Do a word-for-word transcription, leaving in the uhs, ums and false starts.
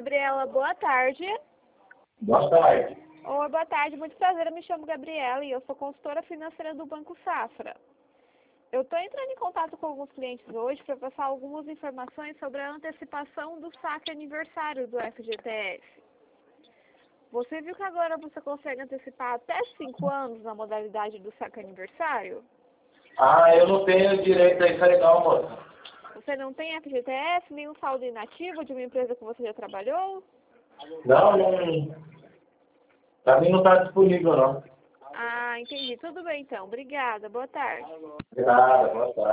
Gabriela, boa tarde. Boa tarde. Oi, boa tarde, muito prazer, eu me chamo Gabriela e eu sou consultora financeira do Banco Safra. Eu estou entrando em contato com alguns clientes hoje para passar algumas informações sobre a antecipação do saque aniversário do F G T S. Você viu que agora você consegue antecipar até cinco anos na modalidade do saque aniversário? Ah, eu não tenho direito a isso aí não, moça. Você não tem F G T S, nenhum saldo inativo de uma empresa que você já trabalhou? Não, não. Pra mim não está disponível não. Ah, entendi. Tudo bem então. Obrigada. Boa tarde. De nada, boa tarde.